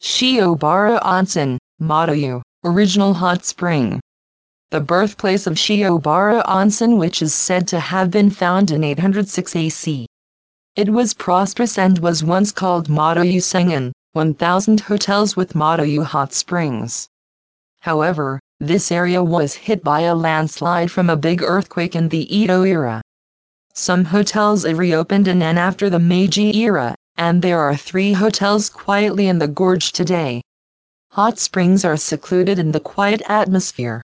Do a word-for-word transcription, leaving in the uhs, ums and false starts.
Shiobara Onsen, Matayu, original hot spring. The birthplace of Shiobara Onsen, which is said to have been found in eight hundred six A C. It was prosperous and was once called Matayu Sengan, one thousand hotels with Matayu hot springs. However, this area was hit by a landslide from a big earthquake in the Edo era. Some hotels reopened in and after the Meiji era, and there are three hotels quietly in the gorge today. Hot springs are secluded in the quiet atmosphere.